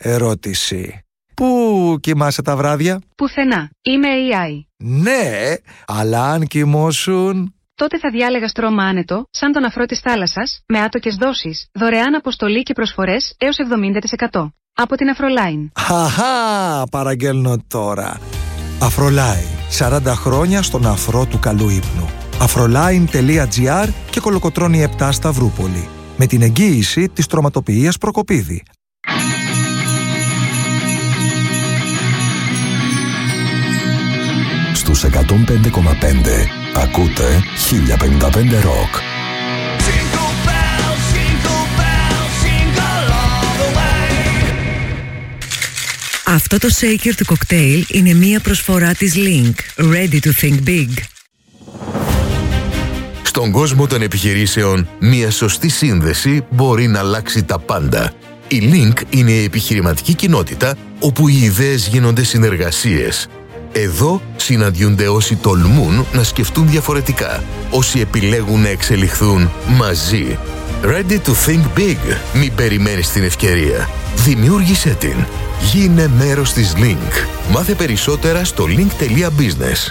ερώτηση. Πού κοιμάσαι τα βράδια? Πουθενά. Είμαι AI. Ναι, αλλά αν κοιμώσουν... Τότε θα διάλεγα στρώμα άνετο, σαν τον αφρό της θάλασσας, με άτοκες δόσεις, δωρεάν αποστολή και προσφορές έως 70%. Από την Afroline. Χαχά, παραγγέλνω τώρα. Afroline, 40 χρόνια στον αφρό του καλού ύπνου. Afroline.gr και Κολοκοτρώνη 7 Σταυρούπολη. Με την εγγύηση της Τροματοποιίας Προκοπίδη. Στους 105,5 ακούτε 1055 Rock. Αυτό το shaker του κοκτέιλ είναι μία προσφορά της Link. Ready to think big. Στον κόσμο των επιχειρήσεων, μία σωστή σύνδεση μπορεί να αλλάξει τα πάντα. Η Link είναι η επιχειρηματική κοινότητα όπου οι ιδέες γίνονται συνεργασίες. Εδώ συναντιούνται όσοι τολμούν να σκεφτούν διαφορετικά, όσοι επιλέγουν να εξελιχθούν μαζί. Ready to think big. Μην περιμένεις την ευκαιρία. Δημιούργησέ την. Γίνε μέρος της Link. Μάθε περισσότερα στο link.business.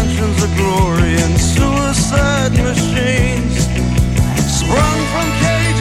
Glory and suicide machines sprung from cage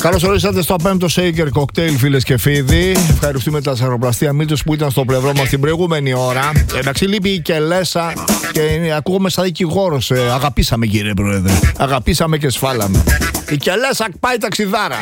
Καλώς ορίσατε στο 5ο Shaker Cocktail, φίλες και φίλοι. Ευχαριστούμε τα σαροπλαστεία Μίλτος που ήταν στο πλευρό μας την προηγούμενη ώρα. Εντάξει, λείπει η Κελέσα και ακούγομαι σαν δικηγόρος. Αγαπήσαμε, κύριε Πρόεδρε. Αγαπήσαμε και σφάλαμε. Η Κελέσα πάει ταξιδάρα.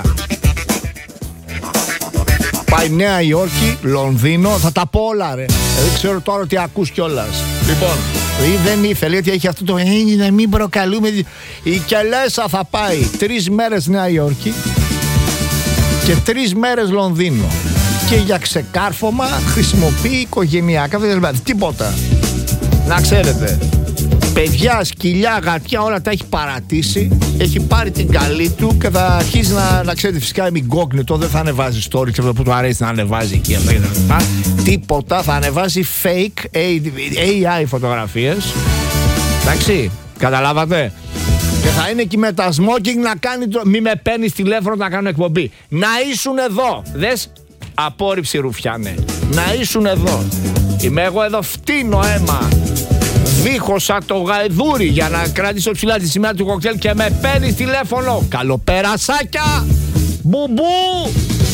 Πάει Νέα Υόρκη, Λονδίνο, θα τα πω όλα, ρε. Δεν ξέρω τώρα τι ακούς κιόλας. Λοιπόν, δεν ήθελε, γιατί έχει αυτό το να μην προκαλούμε. Η Κελέσα θα πάει 3 μέρες Νέα Υόρκη και 3 μέρες Λονδίνο. Και για ξεκάρφωμα χρησιμοποιεί οικογενειακά, δηλαδή τίποτα. Να ξέρετε, παιδιά, σκυλιά, γατιά, όλα τα έχει παρατήσει. Έχει πάρει την καλή του και θα αρχίσει να ξέρετε, φυσικά incognito, δεν θα ανεβάζει stories και αυτό που του αρέσει να ανεβάζει εκεί. Τίποτα, θα ανεβάζει fake AI φωτογραφίες. Εντάξει, καταλάβατε. Και θα είναι εκεί με τα smoking να κάνει. Μη με παίρνεις τηλέφωνο να κάνω εκπομπή. Να ήσουν εδώ. Δες, απόρριψη ρουφιάνε. Να ήσουν εδώ. Είμαι εγώ εδώ, φτύνω αίμα. Βήχωσα το γαϊδούρι για να κρατήσω ψηλά τη σημαία του κοκτέιλ και με παίρνει τηλέφωνο. Καλοπερασάκια! Μπουμπού!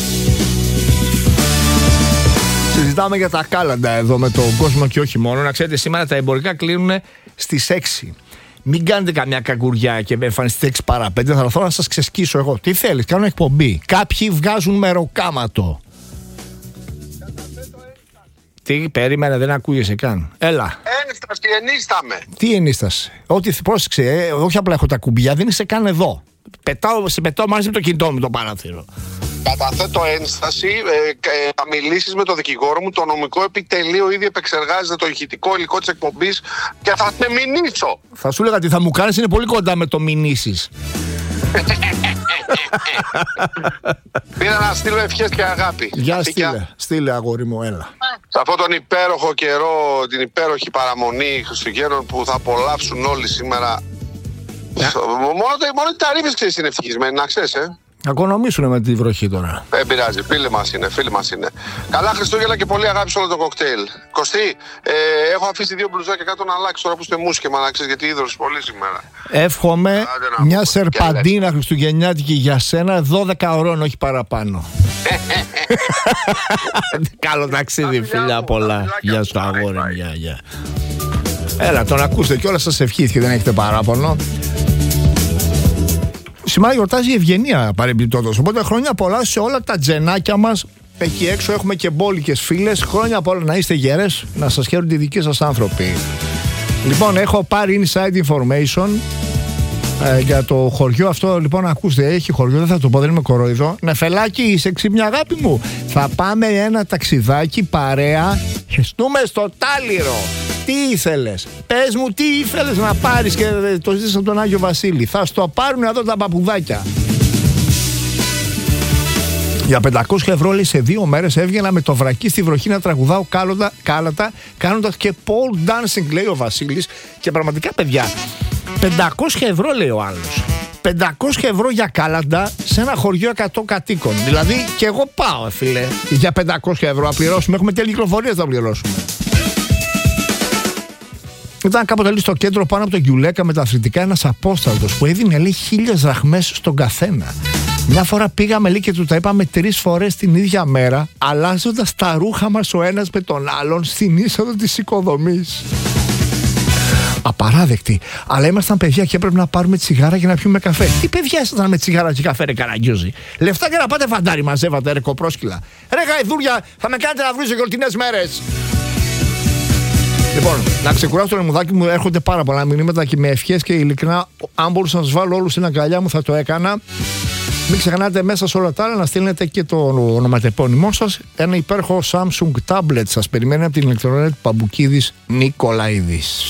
Συζητάμε για τα κάλαντα εδώ με τον κόσμο και όχι μόνο. Να ξέρετε, σήμερα τα εμπορικά κλείνουν στις 6. Μην κάνετε καμιά κακουριά και με εμφανιστείτε 6 παρά 5. Θα έρθω να σας ξεσκίσω εγώ. Τι θέλεις, κάνω εκπομπή. Κάποιοι βγάζουν μεροκάματο. Τι, περίμενε, δεν ακούγεσαι καν. Έλα. Ένσταση, ενίσταμε. Τι ενίσταση. Ό,τι πρόσεξε, όχι απλά έχω τα κουμπιά, δεν είσαι καν εδώ. Σε πετάω μαζί με το κινητό μου το παράθυρο. Καταθέτω ένσταση να μιλήσεις με τον δικηγόρο μου. Το νομικό επιτελείο ήδη επεξεργάζεται το ηχητικό υλικό της εκπομπής και θα σε μηνύσω. Θα σου έλεγα τι θα μου κάνεις, είναι πολύ κοντά με το μηνύσεις. Πήρα να στείλω ευχές και αγάπη. Γεια, στείλε αγόρι μου, έλα. Σε αυτόν τον υπέροχο καιρό, την υπέροχη παραμονή Χριστουγέννων που θα απολαύσουν όλοι σήμερα. Μόνο οι ταρήφες ξέρεις είναι ευτυχισμένοι, να ξέρεις, Να οικονομήσουνε με τη βροχή τώρα. Δεν πειράζει, φίλοι μας είναι. Καλά Χριστούγεννα και πολύ αγάπη σε όλο το κοκτέιλ. Κωστή, έχω αφήσει 2 μπλουζάκια κάτω να αλλάξει τώρα που είστε μουσικεμα, να ξέρεις, γιατί ίδρωσες πολύ σήμερα. Εύχομαι μια σερπαντίνα χριστουγεννιάτικη για σένα 12 ώρων, όχι παραπάνω. Καλό ταξίδι, φιλιά πολλά. Γεια σου αγόρι μου, γεια. Έλα, τον ακούστε και όλα σας ευχήθηκε, δεν έχετε παράπονο. Σήμερα γιορτάζει η Ευγενία παρεμπιπτόντως. Οπότε χρόνια πολλά σε όλα τα τζενάκια μας. Εκεί έξω έχουμε και μπόλικες φίλες. Χρόνια πολλά να είστε γέρες, να σας χαίρονται οι δικοί σας άνθρωποι. Λοιπόν, έχω πάρει inside information για το χωριό αυτό. Λοιπόν, ακούστε, έχει χωριό, δεν θα το πω, δεν είμαι κορόιδο. Νεφελάκι, είσαι ξύπνια αγάπη μου. Θα πάμε ένα ταξιδάκι παρέα. Χεστούμε στο Τάλιρο. Τι ήθελες, πες μου τι ήθελες να πάρεις και το ζήτησα από τον Άγιο Βασίλη. Θα στο πάρουν εδώ τα παπουδάκια. Για 500 ευρώ λέει, σε 2 μέρες έβγαινα με το βρακί στη βροχή να τραγουδάω κάλατα, κάνοντας και pole dancing, λέει ο Βασίλης. Και πραγματικά, παιδιά, 500 ευρώ λέει ο άλλος. 500 ευρώ για κάλαντα σε ένα χωριό 100 κατοίκων. Δηλαδή και εγώ πάω, φίλε, για 500 ευρώ να πληρώσουμε. Έχουμε τέλη κυκλοφορίας να πληρώσουμε. Ήταν κάποτε λέει, στο κέντρο πάνω από τον Γιουλέκα με τα αθλητικά ένας απόσταλτος που έδινε λέει 1000 δραχμές στον καθένα. Μια φορά πήγαμε λέει, και του τα είπαμε 3 φορές την ίδια μέρα, αλλάζοντας τα ρούχα μας ο ένας με τον άλλον στην είσοδο της οικοδομής. Απαράδεκτη. Αλλά ήμασταν παιδιά και έπρεπε να πάρουμε τσιγάρα για να πιούμε καφέ. Τι παιδιά ήσασταν με τσιγάρα και καφέ, ρε Καραγκιόζη. Λεφτά για να πάτε φαντάρι μαζεύατε, ρε κοπρόσκυλα. Ρε γαϊδούρια, θα με κάνετε να βρίζω γιορτινές μέρες. Λοιπόν, να ξεκουράσω το λαιμουδάκι μου, έρχονται πάρα πολλά μηνύματα και με ευχές και ειλικρινά, αν μπορούσα να σας βάλω όλους στην αγκαλιά μου θα το έκανα. Μην ξεχνάτε μέσα σε όλα τα άλλα να στείλετε και το ονοματεπώνυμό σας. Ένα υπέροχο Samsung tablet σας περιμένει από την ηλεκτρονία Παμπουκίδης Νικολαίδης.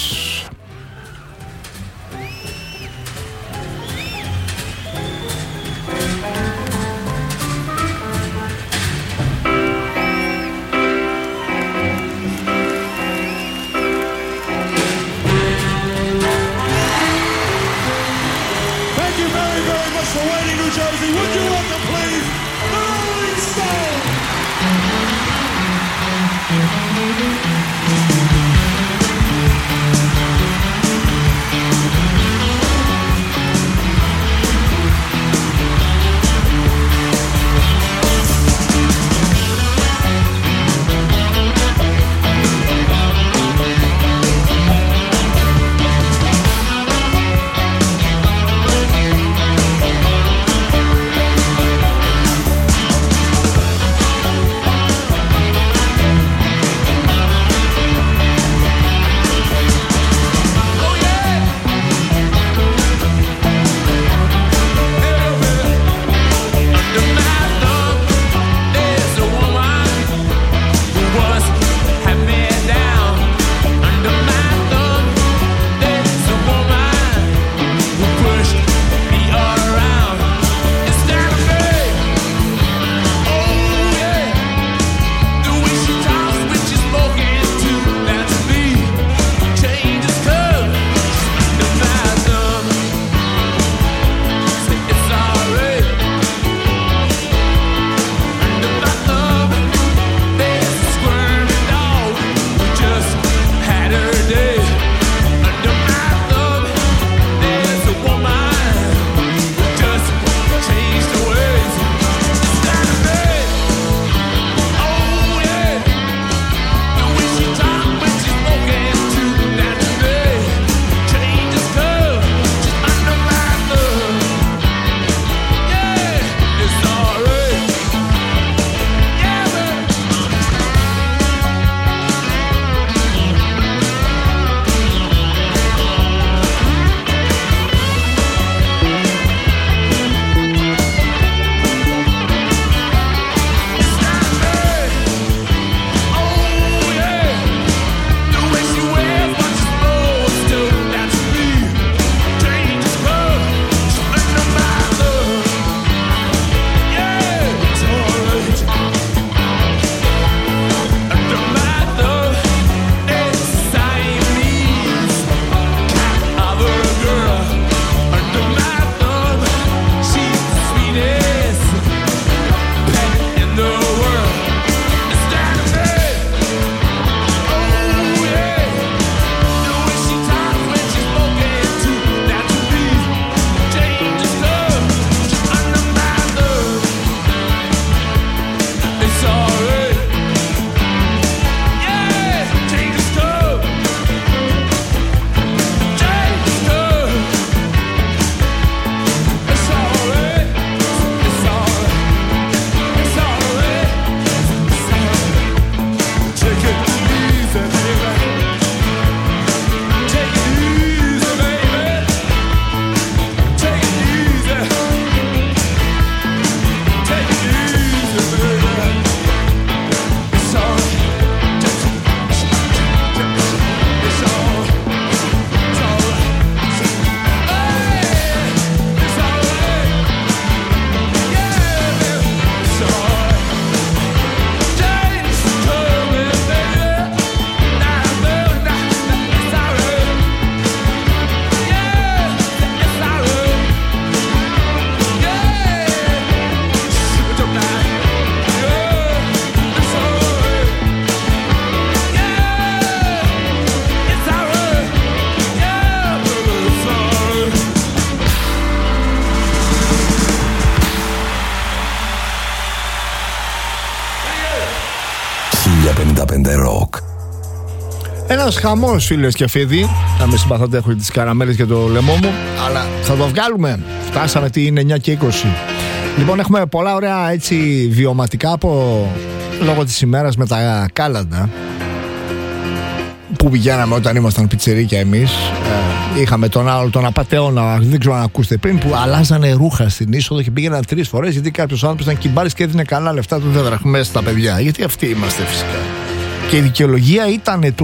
Ένας χαμός, φίλες και φίλοι. Να με συμπαθάτε, έχω τις καραμέλες και το λαιμό μου, αλλά θα το βγάλουμε. Φτάσαμε τι είναι 9 και 20. Λοιπόν, έχουμε πολλά ωραία έτσι βιωματικά λόγω της ημέρας με τα κάλαντα που πηγαίναμε όταν ήμασταν πιτσιρίκια εμείς. Είχαμε τον άλλο, τον απατεώνα, δεν ξέρω αν ακούσετε πριν, που αλλάζανε ρούχα στην είσοδο και πήγαιναν 3 φορές γιατί κάποιος άνθρωπος ήταν κυμπάρης και έδινε καλά λεφτά του δραχμές στα παιδιά. Γιατί αυτοί είμαστε φυσικά. Και η δικαιολογία ήταν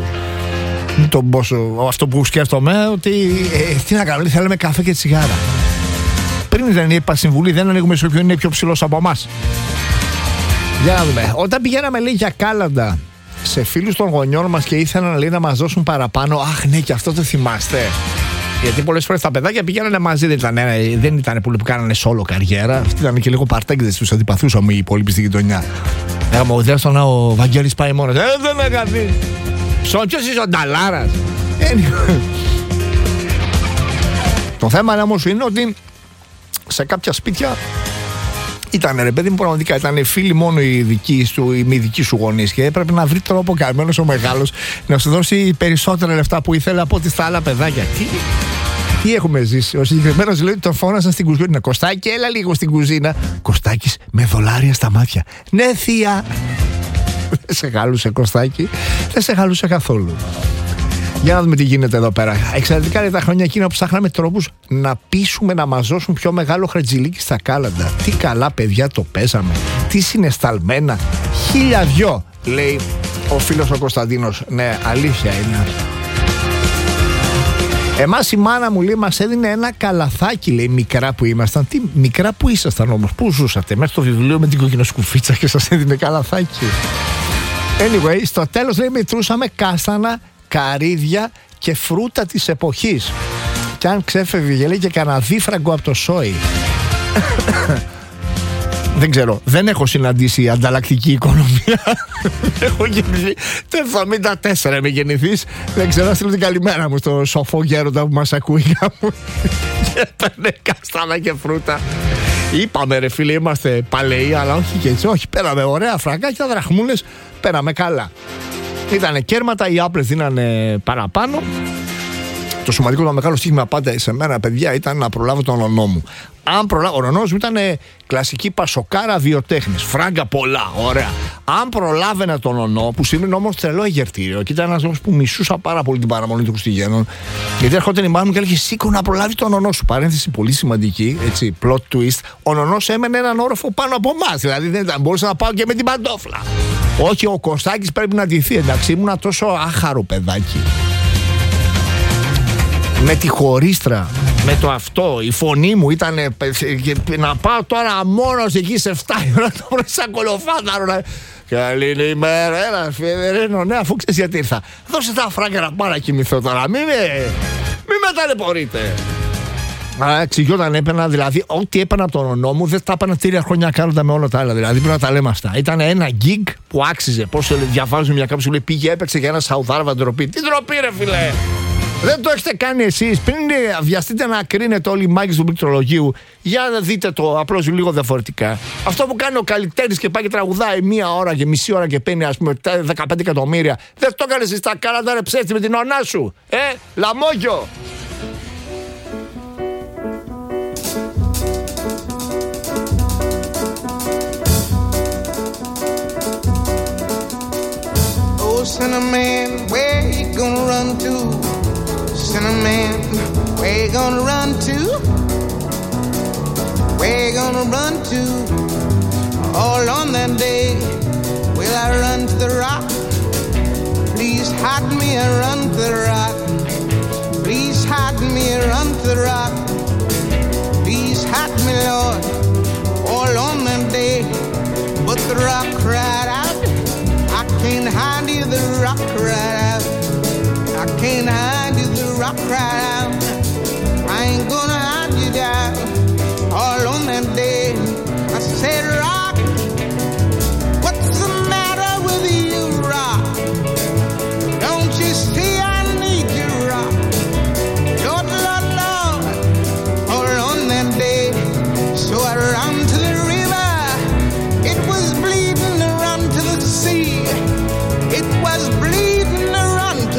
αυτό που σκέφτομαι, ότι τι να κάνουμε, θέλαμε καφέ και τσιγάρα. Πριν δεν είπα συμβουλή, δεν ανοίγουμε σε ποιον είναι πιο ψηλός από εμάς. Για να δούμε. Όταν πηγαίναμε, λέει, για κάλαντα σε φίλους των γονιών μας και ήθελαν, λέει, να μας δώσουν παραπάνω. Αχ, ναι, και αυτό το θυμάστε. Γιατί πολλές φορές τα παιδάκια πηγαίνανε μαζί, δεν ήταν που κάνανε solo καριέρα. Αυτοί ήταν και λίγο παρτέγκδες, τους αντιπαθούσαμε οι υπόλοιποι στη γειτονιά. Λέγαμε, ο Βαγγέλης πάει μόνος. Δεν με κάνει. Ποιος είσαι ο Νταλάρας. Το θέμα όμως είναι ότι σε κάποια σπίτια ήταν, ρε παιδί μου, πραγματικά ήταν φίλοι μόνο οι δικοί σου γονείς και έπρεπε να βρει τρόπο καλμένος ο μεγάλος να σου δώσει περισσότερα λεφτά που ήθελε από ό,τι στα άλλα παιδάκια. Τι έχουμε ζήσει. Ο συγκεκριμένος λέει ότι τον φώνασαν στην κουζίνα. Κωστάκι, έλα λίγο στην κουζίνα. Κωστάκης με δολάρια στα μάτια. Ναι, θεία. Δεν σε χαλούσε, Κωστάκι. Δεν σε χαλούσε καθόλου. Για να δούμε τι γίνεται εδώ πέρα. Εξαιρετικά είναι τα χρόνια εκείνα που ψάχναμε τρόπους να πείσουμε να μας δώσουν πιο μεγάλο χρετζιλίκι στα κάλαντα. Τι καλά παιδιά το παίζαμε. Τι συναισθαλμένα. 1002, λέει ο φίλος ο Κωνσταντίνος. Ναι, αλήθεια είναι. Εμάς η μάνα μου, λέει, μας έδινε ένα καλαθάκι, λέει, μικρά που ήμασταν. Τι μικρά που ήσασταν όμως, πού ζούσατε? Μέσα στο βιβλίο με την κοκκινοσκουφίτσα και σας έδινε καλαθάκι. Anyway, στο τέλος, λέει, μετρούσαμε κάστανα, καρύδια και φρούτα της εποχής. Και αν ξέφευγε, λέει, και κανένα δίφραγκο από το σόι. Δεν ξέρω, δεν έχω συναντήσει ανταλλακτική οικονομία. Έχω γεννηθεί το 1974, είμαι γεννηθής. Δεν ξέρω, να στείλω την καλημέρα μου στο σοφό γέροντα που μας ακούει κάπου. Και έπαιρνε καστάνα και φρούτα. Είπαμε, ρε φίλε, είμαστε παλαιοί, αλλά όχι και έτσι. Όχι, πέραμε ωραία φραγκάκια, δραχμούλες, πέραμε καλά. Ήτανε κέρματα, οι άπλες δίνανε παραπάνω. Το σημαντικό, το μεγάλο στοίχημα πάντα σε μένα, παιδιά, ήταν να προλάβω τον ονό μου. Αν προλάβω, ο ονός μου ήταν κλασική πασοκάρα βιοτέχνης. Φράγκα πολλά, ωραία. Αν προλάβαινα τον ονό, που σημαίνει όμως τρελό εγερτήριο, και ήταν ένας λόγος που μισούσα πάρα πολύ την παραμονή των Χριστουγέννων, γιατί έρχονταν η μάνα μου και έλεγε: σήκω να προλάβει τον ονό σου. Παρένθεση πολύ σημαντική, έτσι, plot twist. Ο ονός έμενε έναν όροφο πάνω από εμάς. Δηλαδή δεν μπορούσα να πάω και με την παντόφλα. Όχι, ο Κωστάκης πρέπει να ντυθεί. Εντάξει, ήμουνα τόσο άχαρο παιδάκι. Με τη χωρίστρα, με το αυτό, η φωνή μου ήταν να πάω τώρα μόνος εκεί σε 7 η ώρα το πρωί σαν κολοφάνταρο. Καλή ημέρα, έλα Φεδερένο, ναι, αφού ξέρεις γιατί ήρθα. Δώσε τα φράγκα να πάω να κοιμηθώ τώρα, μη με ταλαιπωρείτε. Αλλά εξηγιόταν, έπαιρνα, δηλαδή, ό,τι έπαιρνα από τον ονό μου δεν τα έπαιρνα 3 χρόνια κάνοντα με όλα τα άλλα. Δηλαδή, πρέπει να τα λέμε αυτά. Ήταν ένα gig που άξιζε. Πώς διαβάζουμε μια κάποιο που λέει: πήγε, έπαιξε για ένα Σαουδάρβα ντροπή. Τι ντροπή, ρε φιλέ! Δεν το έχετε κάνει εσείς. Πριν βιαστείτε να κρίνετε όλοι οι μάγκες του πληκτρολογίου, για να δείτε το απλώς λίγο διαφορετικά. Αυτό που κάνει ο καλλιτέχνης και πάει και τραγουδάει 1 ώρα και μισή ώρα και παίρνει, ας πούμε, 15 εκατομμύρια, δεν το έκανες εσύ στα κάλαντα, ρε ψεύτη, με την ονά σου. Λαμόγιο. Oh, Cinnamon, where you gonna run to? Cinnamon, where you gonna run to? Where you gonna run to? All on that day, will I run to the rock? Please hide me and run to the rock. Please hide me and run to the rock. Please hide me, Lord, all on that day. But the rock cried out, I can't hide you, the rock cried out. I can't hide you, the rock cried out. I ain't gonna hide you down. All on that day, I said, rock, what's the matter with you, rock? Don't you see I need you, rock? Lord, Lord, Lord, all on that day. So I ran to the river, it was bleeding, run to the sea. It was bleeding, run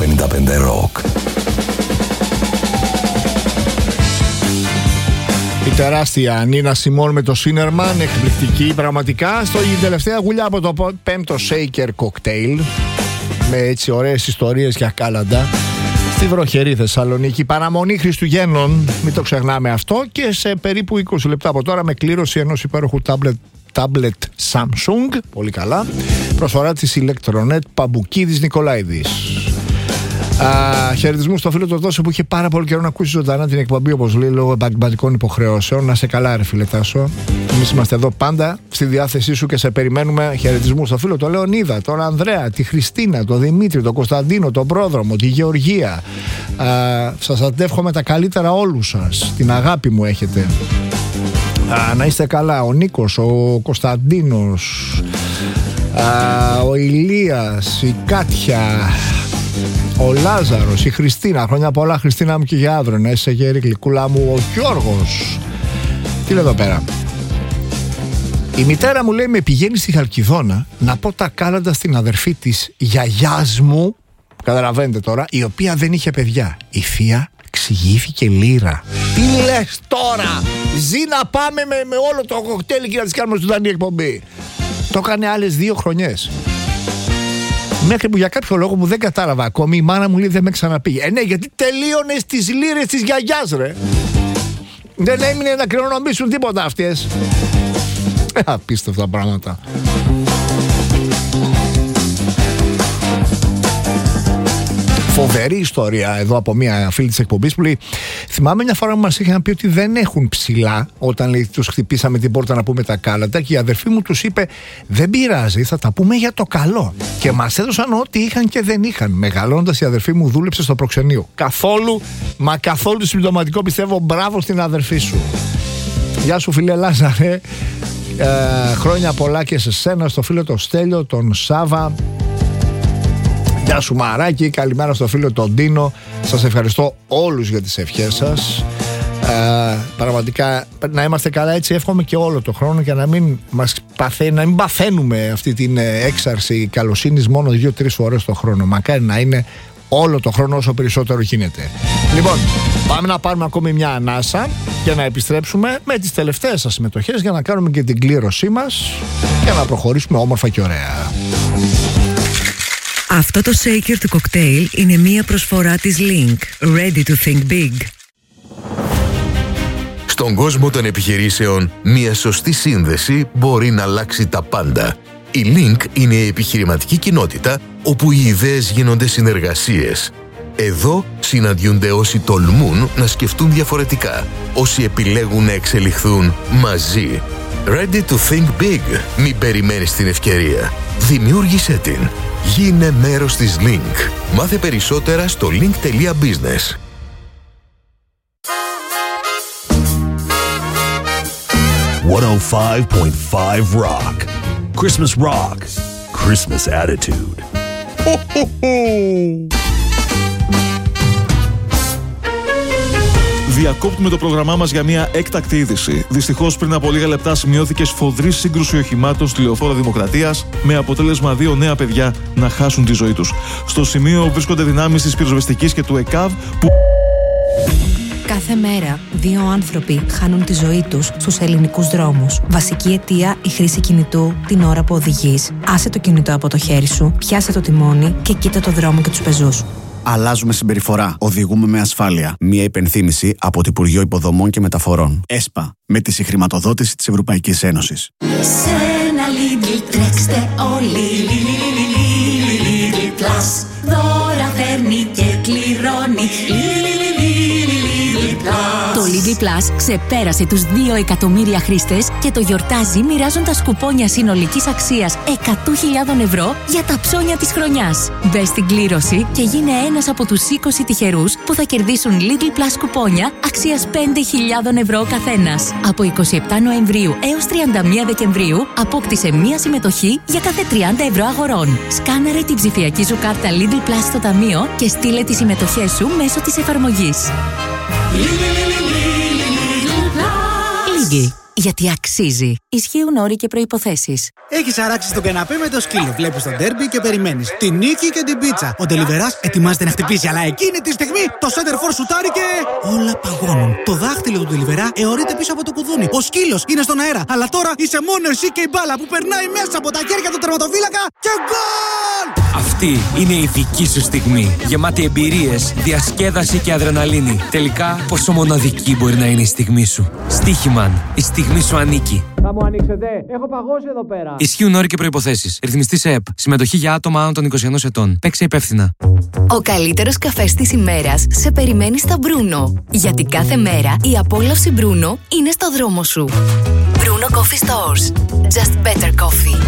Rock. Η τεράστια Νίνα Σιμών με το Σίνερμαν, εκπληκτική πραγματικά. Στο τελευταία γουλιά από το 5ο Shaker Cocktail, με έτσι ωραίες ιστορίες για κάλαντα, στη βροχερή Θεσσαλονίκη. Παραμονή Χριστουγέννων, μην το ξεχνάμε αυτό. Και σε περίπου 20 λεπτά από τώρα, με κλήρωση ενός υπέροχου tablet Samsung, πολύ καλά, προσφορά της Electronet Παμπουκίδης Νικολάηδης. Χαιρετισμού στο φίλο του Δώσε που είχε πάρα πολύ καιρό να ακούσει ζωντανά την εκπομπή, όπως λέει, λόγω επαγγελματικών υποχρεώσεων. Να σε καλά, ρε φίλε Τάσο. Εμείς είμαστε εδώ πάντα στη διάθεσή σου και σε περιμένουμε. Χαιρετισμού στο φίλο, τον Λεωνίδα, τον Ανδρέα, τη Χριστίνα, τον Δημήτρη, τον Κωνσταντίνο, τον Πρόδρομο, τη Γεωργία. Σας αντεύχομαι τα καλύτερα όλους σας. Την αγάπη μου έχετε. Να είστε καλά. Ο Νίκος, ο Κωνσταντίνος, ο Ηλίας, η Κάτια, ο Λάζαρος, η Χριστίνα. Χρόνια πολλά, Χριστίνα μου, και για αύριο. Να είσαι γερή, γλυκούλα μου. Ο Γιώργος. Τι λέει εδώ πέρα? Η μητέρα μου λέει με πηγαίνει στη Χαλκιδόνα να πω τα κάλαντα στην αδερφή της γιαγιάς μου. Καταλαβαίνετε τώρα, η οποία δεν είχε παιδιά. Η θεία εξηγήθηκε λίρα. Τι λες τώρα? Ζει να πάμε με όλο το κοκτέιλ και να τις κάνουμε ζωντανή εκπομπή. Το έκανε άλλες 2 χρονιές. Μέχρι που για κάποιο λόγο μου δεν κατάλαβα ακόμη, η μάνα μου λέει δεν με ξαναπήγε. Ναι, γιατί τελείωνε στις λίρες της γιαγιάς, ρε. Δεν έμεινε να κληρονομήσουν τίποτα αυτές. Απίστευτα πράγματα. Φοβερή ιστορία εδώ από μια φίλη της εκπομπής που λέει: θυμάμαι μια φορά που μας είχαν πει ότι δεν έχουν ψηλά, όταν λέει, τους χτυπήσαμε την πόρτα να πούμε τα κάλαντα, και η αδερφή μου τους είπε: δεν πειράζει, θα τα πούμε για το καλό. Και μας έδωσαν ό,τι είχαν και δεν είχαν. Μεγαλώνοντας, η αδερφή μου δούλεψε στο προξενείο. Καθόλου, μα καθόλου συμπτωματικό, πιστεύω. Μπράβο στην αδερφή σου. Γεια σου, φίλε Λάζαρε. Χρόνια πολλά και σε σένα, στο φίλο τον Στέλιο, τον Σάβα. Γεια σου Μαράκη, καλημέρα στο φίλο τον Ντίνο. Σας ευχαριστώ όλους για τις ευχές σας. Πραγματικά να είμαστε καλά, έτσι εύχομαι και όλο το χρόνο, και να μην παθαίνουμε αυτή την έξαρση καλοσύνης μόνο 2-3 φορές το χρόνο. Μακάρι να είναι όλο το χρόνο, όσο περισσότερο γίνεται. Λοιπόν, πάμε να πάρουμε ακόμη μια ανάσα και να επιστρέψουμε με τις τελευταίες σας συμμετοχές για να κάνουμε και την κλήρωσή μας και να προχωρήσουμε όμορφα και ωραία. Αυτό το shaker του κοκτέιλ είναι μία προσφορά της Link. Ready to think big. Στον κόσμο των επιχειρήσεων, μία σωστή σύνδεση μπορεί να αλλάξει τα πάντα. Η Link είναι η επιχειρηματική κοινότητα όπου οι ιδέες γίνονται συνεργασίες. Εδώ συναντιούνται όσοι τολμούν να σκεφτούν διαφορετικά, όσοι επιλέγουν να εξελιχθούν μαζί. Ready to think big. Μην περιμένεις την ευκαιρία. Δημιούργησέ την. Γίνε μέρος της Link. Μάθε περισσότερα στο link.business. .5 Rock. Christmas Rock. Christmas attitude. Ho, ho, ho. Διακόπτουμε το πρόγραμμά μας για μια έκτακτη είδηση. Δυστυχώς, πριν από λίγα λεπτά σημειώθηκε σφοδρή σύγκρουση οχημάτων στη λεωφόρο Δημοκρατίας, με αποτέλεσμα 2 νέα παιδιά να χάσουν τη ζωή τους. Στο σημείο βρίσκονται δυνάμεις της πυροσβεστικής και του ΕΚΑΒ που... Κάθε μέρα 2 άνθρωποι χάνουν τη ζωή τους στους ελληνικούς δρόμους. Βασική αιτία η χρήση κινητού την ώρα που οδηγείς. Άσε το κινητό από το χέρι σου, πιάσε το τιμόνι και κοίτα το δρόμο και τους πεζούς. Αλλάζουμε συμπεριφορά. Οδηγούμε με ασφάλεια. Μία υπενθύμηση από το Υπουργείο Υποδομών και Μεταφορών. ΕΣΠΑ. Με τη συγχρηματοδότηση της Ευρωπαϊκής Ένωσης. Σε ένα Lidl τρέξτε όλοι. Lidl Plus. Δώρα φέρνει και κληρώνει. Το Lidl Plus ξεπέρασε τους 2 εκατομμύρια χρήστες και το γιορτάζει μοιράζοντας κουπόνια συνολικής αξίας 100.000 ευρώ για τα ψώνια της χρονιάς. Μπες στην κλήρωση και γίνε ένας από τους 20 τυχερούς που θα κερδίσουν Lidl Plus κουπόνια αξίας 5.000 ευρώ καθένας. Από 27 Νοεμβρίου έως 31 Δεκεμβρίου απόκτησε μία συμμετοχή για κάθε 30 ευρώ αγορών. Σκάναρε την ψηφιακή σου κάρτα Lidl Plus στο ταμείο και στείλε τις συμμετοχές σου μέσω της εφαρμογής. Lidl. Γιατί αξίζει. Ισχύουν όροι και προϋποθέσεις. Έχεις αράξει στον καναπέ με το σκύλο. Βλέπεις τον ντέρμπι και περιμένεις τη νίκη και την πίτσα. Ο ντελιβεράς ετοιμάζεται να χτυπήσει, αλλά εκείνη τη στιγμή το σέντερφορ σουτάρει και όλα παγώνουν. Το δάχτυλο του ντελιβερά αιωρείται πίσω από το κουδούνι. Ο σκύλος είναι στον αέρα. Αλλά τώρα είσαι μόνο εσύ και η μπάλα που περνάει μέσα από τα χέρια του τερματοφύλακα και γκολ! Αυτή είναι η δική σου στιγμή. Γεμάτη εμπειρίες, διασκέδαση και αδρεναλίνη. Τελικά, πόσο μοναδική μπορεί να είναι η στιγμή σου. Στοίχημαν. Η στιγμή σου ανήκει. Θα μου ανοίξετε, έχω παγώσει εδώ πέρα. Ισχύουν όροι και προϋποθέσεις. Ρυθμιστή σε ΕΠ. Συμμετοχή για άτομα άνω των 21 ετών. Παίξε υπεύθυνα. Ο καλύτερος καφές της ημέρας σε περιμένει στα Μπρούνο. Γιατί κάθε μέρα η απόλαυση Μπρούνο είναι στο δρόμο σου. Μπρούνο Coffee Stores. Just better coffee.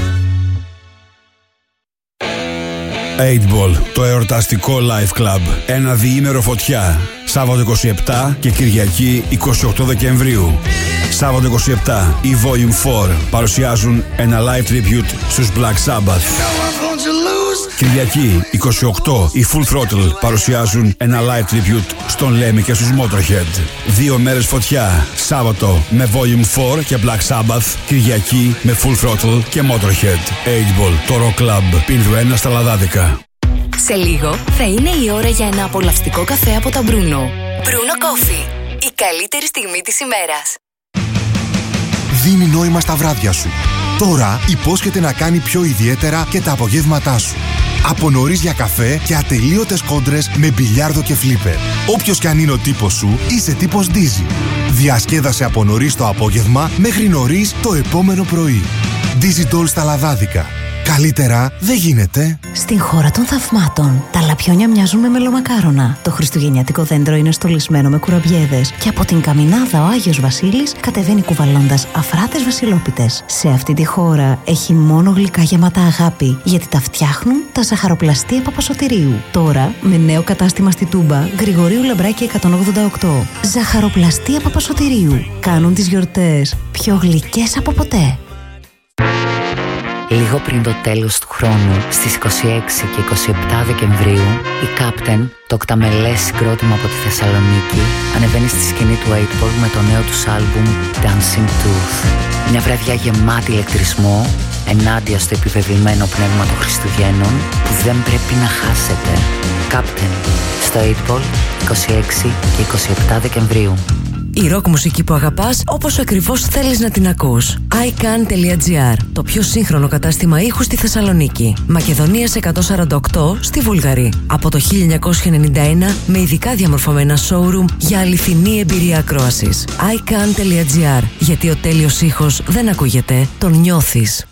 8ball, το εορταστικό live club. Ένα διήμερο φωτιά. Σάββατο 27 και Κυριακή 28 Δεκεμβρίου. Σάββατο 27, οι Volume 4 παρουσιάζουν ένα live tribute στους Black Sabbath. Κυριακή 28, οι Full Throttle παρουσιάζουν ένα live tribute στον Lemmy και στους Motorhead. 2 μέρες φωτιά. Σάββατο με Volume 4 και Black Sabbath. Κυριακή με Full Throttle και Motorhead. 8ball, το rock club. Πίνδου 1 στα Λαδάδικα. Σε λίγο θα είναι η ώρα για ένα απολαυστικό καφέ από τα Μπρούνο. Μπρούνο Coffee. Η καλύτερη στιγμή της ημέρας. Δίνει νόημα στα βράδια σου. Τώρα υπόσχεται να κάνει πιο ιδιαίτερα και τα απογεύματά σου. Από νωρίς για καφέ και ατελείωτες κόντρες με μπιλιάρδο και φλίπερ. Όποιος κι αν είναι ο τύπος σου, είσαι τύπος Dizzy. Διασκέδασε από νωρίς το απόγευμα μέχρι νωρίς το επόμενο πρωί. Dizzy Doll στα Λαδάδικα. Καλύτερα δεν γίνεται. Στην χώρα των θαυμάτων, τα λαπιόνια μοιάζουν με μελομακάρονα. Το χριστουγεννιάτικο δέντρο είναι στολισμένο με κουραμπιέδες. Και από την καμινάδα ο Άγιος Βασίλης κατεβαίνει κουβαλώντας αφράτες βασιλόπιτες. Σε αυτή τη χώρα έχει μόνο γλυκά γεμάτα αγάπη, γιατί τα φτιάχνουν τα ζαχαροπλαστεία Παπασωτηρίου. Τώρα με νέο κατάστημα στη Τούμπα, Γρηγορίου Λαμπράκη 188. Ζαχαροπλαστεία Παπασωτηρίου. Κάνουν τις γιορτές πιο γλυκές από ποτέ. Λίγο πριν το τέλος του χρόνου, στις 26 και 27 Δεκεμβρίου, η Captain, το οκταμελές συγκρότημα από τη Θεσσαλονίκη, ανεβαίνει στη σκηνή του 8ball με το νέο τους άλμπουμ Dancing Tooth. Μια βραδιά γεμάτη ηλεκτρισμό, ενάντια στο επιβεβλημένο πνεύμα των Χριστουγέννων, που δεν πρέπει να χάσετε. Captain, στο 8ball, 26 και 27 Δεκεμβρίου. Η ροκ μουσική που αγαπάς όπως ακριβώς θέλεις να την ακούς. iCan.gr, το πιο σύγχρονο κατάστημα ήχου στη Θεσσαλονίκη. Μακεδονίας 148 στη Βούλγαρη. Από το 1991 με ειδικά διαμορφωμένα showroom για αληθινή εμπειρία ακρόασης. iCan.gr, γιατί ο τέλειος ήχος δεν ακούγεται, τον νιώθεις.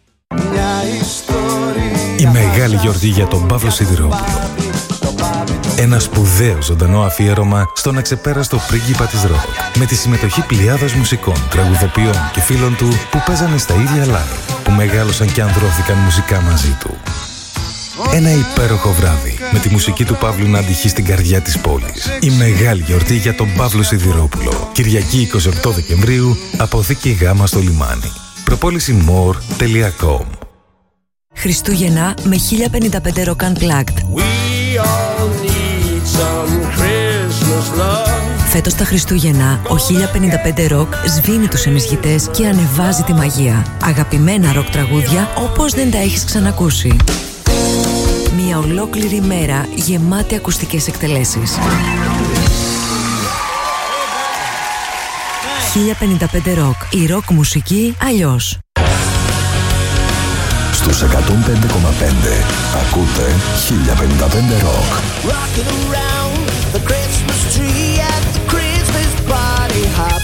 Η μεγάλη γιορτή για τον Παύλο Σιδηρόπουλο. Ένα σπουδαίο ζωντανό αφιέρωμα στον αξεπέραστο πρίγκιπα της ροκ, με τη συμμετοχή πλειάδας μουσικών, τραγουδοποιών και φίλων του που παίζανε στα ίδια live, που μεγάλωσαν και ανδρώθηκαν μουσικά μαζί του. Ένα υπέροχο βράδυ, με τη μουσική του Παύλου να αντυχεί στην καρδιά της πόλης. Η μεγάλη γιορτή για τον Παύλο Σιδηρόπουλο. Κυριακή 28 Δεκεμβρίου, αποθήκη Γ στο Λιμάνι. Προπόληση more.com. Χριστούγεννα με 1055 Rock Unplugged. Φέτος τα Χριστούγεννα, ο 1055 Rock σβήνει τους ενισχυτές και ανεβάζει τη μαγεία. Αγαπημένα ροκ τραγούδια όπως δεν τα έχεις ξανακούσει. Μια ολόκληρη μέρα γεμάτη ακουστικές εκτελέσεις. 1055 Rock. Η ροκ μουσική αλλιώς. Στους 105,5 ακούτε 1055 Rock. Rocking around the Christmas tree at the Christmas party hop.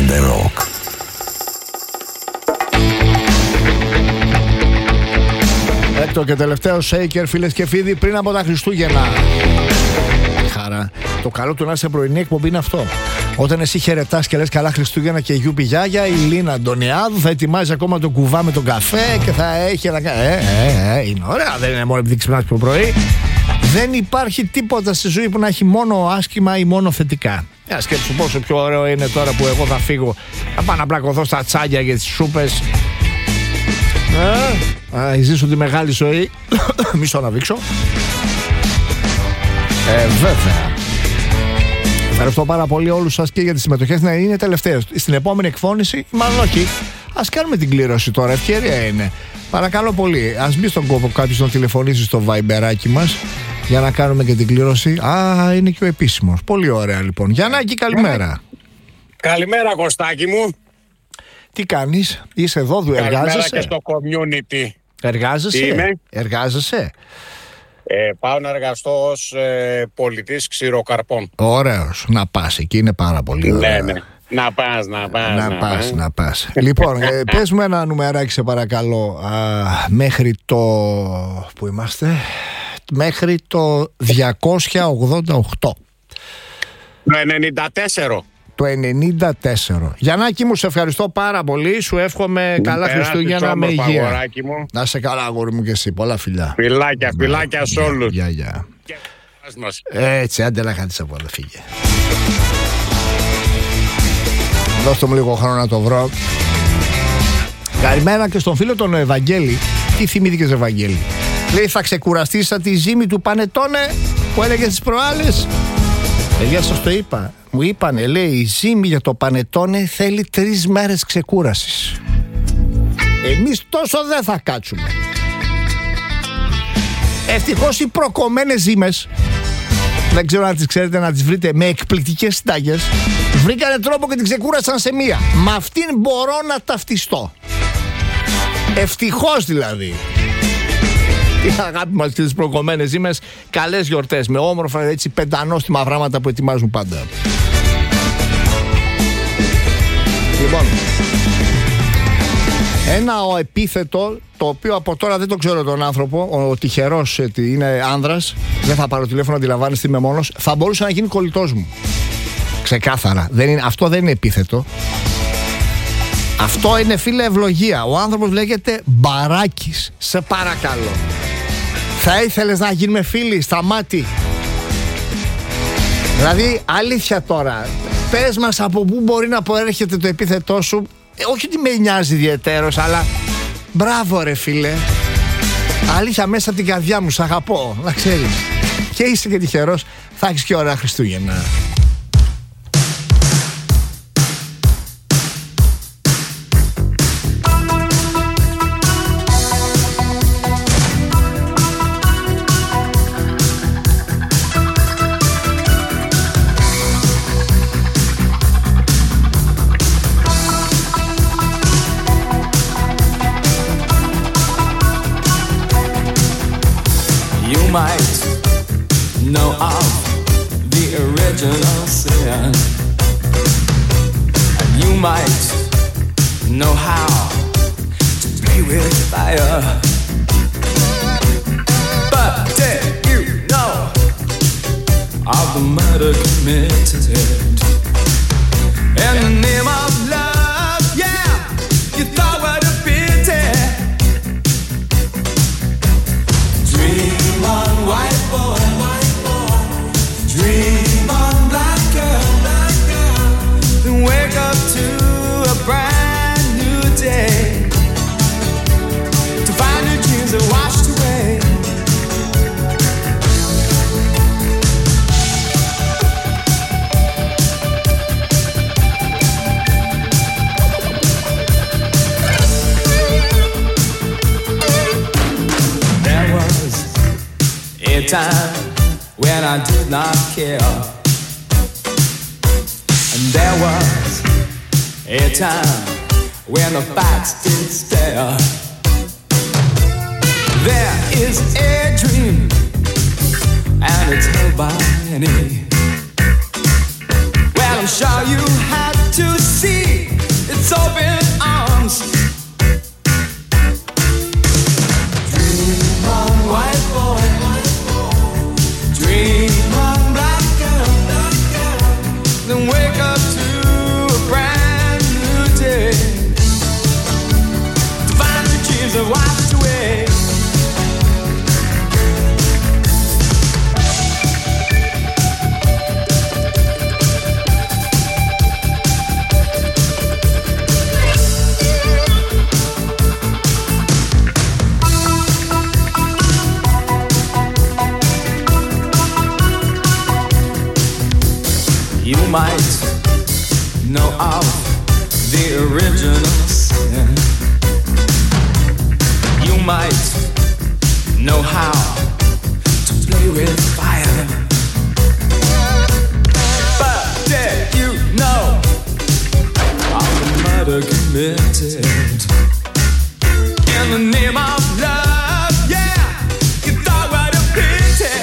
Sunday Rock. Έκτο και τελευταίο Shaker, φίλες και φίλοι, πριν από τα Χριστούγεννα. Χαρά. Το καλό του να είσαι πρωινή εκπομπή είναι αυτό. Όταν εσύ χαιρετάς και λες καλά Χριστούγεννα και γιούπι γιάγια, η Λίνα Αντωνιάδου θα ετοιμάζει ακόμα τον κουβά με τον καφέ και θα έχει ένα. Είναι ωραία, δεν είναι μόνο επειδή ξυπνάς πιο πρωί. Δεν υπάρχει τίποτα στη ζωή που να έχει μόνο άσχημα ή μόνο θετικά. Για σκέψου πόσο πιο ωραίο είναι τώρα που εγώ θα φύγω. Θα πάω να πλακωθώ στα τσάγια και τις σούπες. Ζήσω τη μεγάλη ζωή. Μισό να δείξω. Βέβαια. Ευχαριστώ πάρα πολύ όλους σας και για τις συμμετοχές. Να είναι τελευταίες. Στην επόμενη εκφώνηση, μάλλον όχι. Ας κάνουμε την κλήρωση τώρα. Ευκαιρία είναι. Παρακαλώ πολύ. Ας μπει στον κόπο κάποιος να τηλεφωνήσει στο Viberάκι μας για να κάνουμε και την κλήρωση. Είναι και ο επίσημος. Πολύ ωραία λοιπόν. Γιαννάκη, καλημέρα. Καλημέρα, Κωστάκη μου. Τι κάνεις, είσαι εδώ, εργάζεσαι? Καλημέρα και στο community. Εργάζεσαι? Πάω να εργαστώ ως πολιτής Ξηροκαρπών. Ωραίος, να πας εκεί, είναι πάρα πολύ ωραίο. Ναι. Να πας. Λοιπόν, πες μου ένα νουμεράκι σε παρακαλώ. Μέχρι το... Πού είμαστε? Μέχρι το 288. Το 94. Το 94. Γιαννάκη μου, σε ευχαριστώ πάρα πολύ. Σου εύχομαι καλά Χριστούγεννα με υγεία. Να σε καλά, αγόρι μου, και εσύ. Πολλά φιλιά. Φιλάκια σε όλους. Γεια. Έτσι, άντε να χάτεις από εδώ, φύγε. Δώστε μου λίγο χρόνο να το βρω. Καλημέρα και στον φίλο τον Ευαγγέλη. Τι θυμήθηκες, Ευαγγέλη? Λέει, θα ξεκουραστείς σαν τη ζύμη του Πανετώνε που έλεγε τις προάλλες. Παιδιά, σας το είπα. Μου είπανε, λέει, η ζύμη για το Πανετώνε θέλει 3 μέρες ξεκούρασης. Εμείς τόσο δεν θα κάτσουμε. Ευτυχώς οι προκομμένες ζύμες, δεν ξέρω αν τις ξέρετε, να τις βρείτε, με εκπληκτικές συντάγες, βρήκανε τρόπο και την ξεκούρασαν σε μία. Μ' αυτήν μπορώ να ταυτιστώ. Ευτυχώς δηλαδή. Η αγάπη μας και τις προκομμένες ζύμες. Καλές γιορτές με όμορφα έτσι πεντανόστιμα γράμματα που ετοιμάζουν πάντα. Λοιπόν, ένα επίθετο το οποίο από τώρα δεν το ξέρω τον άνθρωπο. Ο τυχερός είναι άνδρας. Δεν θα πάρω τηλέφωνο, αντιλαμβάνεστε, είμαι μόνος. Θα μπορούσε να γίνει κολλητός μου. Ξεκάθαρα. Αυτό δεν είναι επίθετο. Αυτό είναι, φίλε, ευλογία. Ο άνθρωπος λέγεται Μπαράκης. Σε παρακαλώ. Θα ήθελες να γίνουμε φίλοι? Σταμάτη. Δηλαδή, αλήθεια τώρα, πες μας από πού μπορεί να προέρχεται το επίθετό σου. Όχι ότι με νοιάζει ιδιαιτέρως, αλλά μπράβο ρε φίλε. Αλήθεια, μέσα από την καρδιά μου, σ' αγαπώ, να ξέρεις. Και είσαι και τυχερός, θα έχεις και ωραία Χριστούγεννα. Might know of the original sin, and you might know how to play with fire, but did you know of the murder committed in the name of love? Yeah, you thought what a pity. Dream on, white boy, dream on, black girl, then wake up to a brand new day, to find your dreams are washed away. There was a time when I did not care, and there was a time when the facts did stare. There is a dream, and it's held by many. Well, I'm sure you had to see its open arms. Dream on, white boy. Dream on, black girl. Then wake up to a brand new day. To find the dreams that washed away. You might know of the original sin. You might know how to play with fire. But did you know of the murder committed in the name of love? Yeah, you thought what a pity.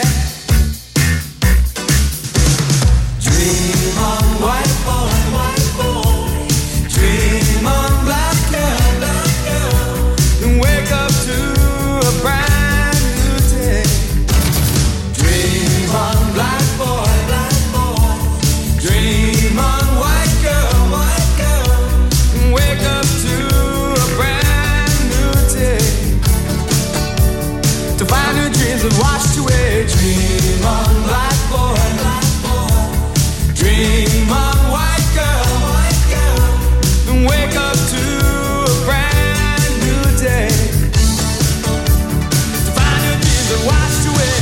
Dream on, white boy, white boy. Dream on, black girl, black girl. And wake up to a brand new day. Dream on, black boy, black boy. Dream on, white girl, white girl. And wake up to a brand new day. To find new dreams that washed away. Dream on, black boy, black boy. Dream on, white girl, white girl. And wake up to a brand new day. To find new dreams that washed away.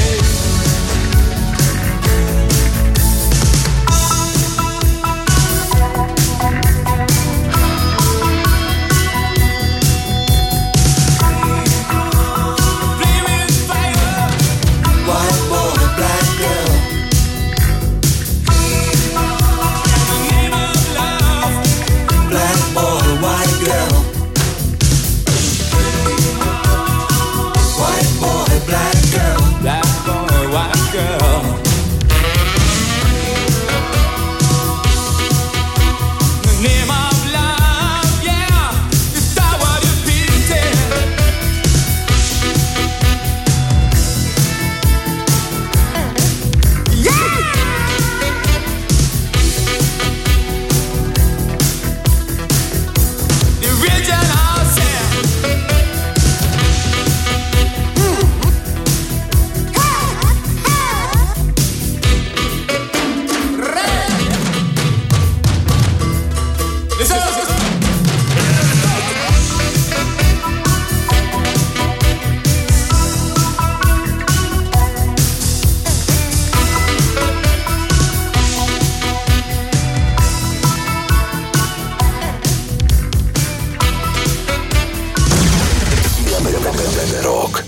Flaming fire. White boy, black girl. Black boy, white girl. White boy, black girl. Black boy, white girl. The name of love, yeah. You thought what you pity. Yeah. The original sin. Rock.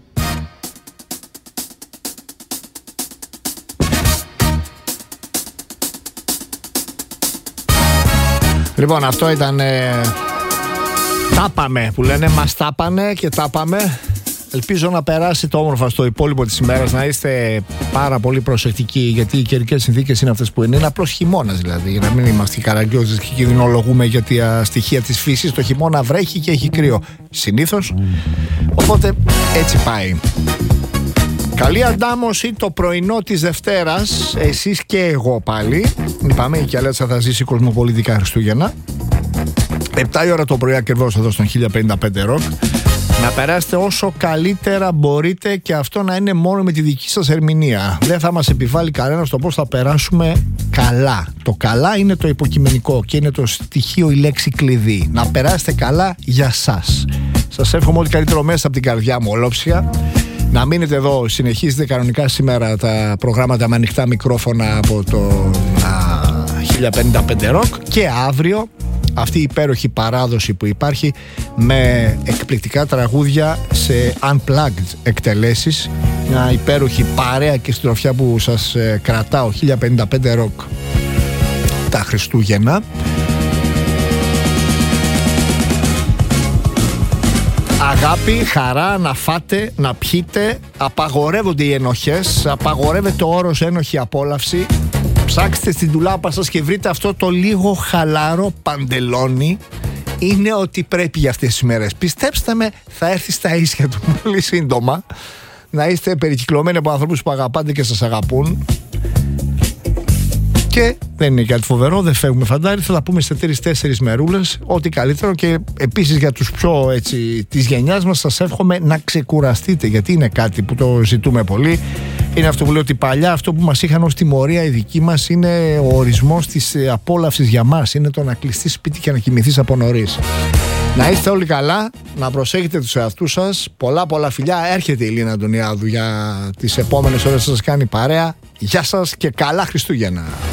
Λοιπόν, αυτό ήταν τάπαμε που λένε, μας τάπανε και τάπαμε. Ελπίζω να περάσει το όμορφα στο υπόλοιπο της ημέρας, να είστε πάρα πολύ προσεκτικοί, γιατί οι καιρικές συνθήκες είναι αυτές που είναι. Είναι απλώς χειμώνας δηλαδή, για να μην είμαστε καραγκιόζες και κινδυνολογούμε για τα στοιχεία της φύσης. Το χειμώνα βρέχει και έχει κρύο συνήθως, οπότε έτσι πάει. Καλή αντάμωση το πρωινό της Δευτέρας, εσείς και εγώ πάλι. Είπαμε, η Κιαλέτσα θα ζήσει κοσμοπολιτικά Χριστούγεννα. 7 η ώρα το πρωί ακριβώς εδώ στον 1055 Rock. Να περάσετε όσο καλύτερα μπορείτε και αυτό να είναι μόνο με τη δική σας ερμηνεία. Δεν θα μας επιβάλλει κανένας το πώς θα περάσουμε καλά. Το καλά είναι το υποκειμενικό και είναι το στοιχείο, η λέξη κλειδί. Να περάσετε καλά για σας. Σας εύχομαι ό,τι καλύτερο μέσα από την καρδιά μου, ολόψια. Να μείνετε εδώ, συνεχίζετε κανονικά σήμερα τα προγράμματα με ανοιχτά μικρόφωνα από το 1055 Rock και αύριο αυτή η υπέροχη παράδοση που υπάρχει με εκπληκτικά τραγούδια σε unplugged εκτελέσεις, μια υπέροχη παρέα και συντροφιά που σας κρατάω 1055 Rock τα Χριστούγεννα. Αγάπη, χαρά, να φάτε, να πιείτε. Απαγορεύονται οι ενοχές, απαγορεύεται ο όρος ένοχη απόλαυση. Ψάξτε στην ντουλάπα σας και βρείτε αυτό το λίγο χαλαρό παντελόνι είναι ότι πρέπει για αυτές τις ημέρες. Πιστέψτε με, θα έρθει στα ίσια του πολύ σύντομα. Να είστε περικυκλωμένοι από ανθρώπους που αγαπάτε και σας αγαπούν. Και δεν είναι κάτι φοβερό, δεν φεύγουμε φαντάρι. Θα τα πούμε σε 3-4 μερούλες. Ό,τι καλύτερο. Και επίσης για τους πιο έτσι της γενιάς μας, σας εύχομαι να ξεκουραστείτε. Γιατί είναι κάτι που το ζητούμε πολύ. Είναι αυτό που λέω, ότι παλιά αυτό που μας είχαν ως τιμωρία η δική μας είναι ο ορισμός της απόλαυσης για μας. Είναι το να κλειστείς σπίτι και να κοιμηθείς από νωρίς. Να είστε όλοι καλά, να προσέχετε τους εαυτούς σας. Πολλά φιλιά. Έρχεται η Λίνα Αντωνιάδου για τις επόμενες ώρες, σας κάνει παρέα. Γεια σας και καλά Χριστούγεννα.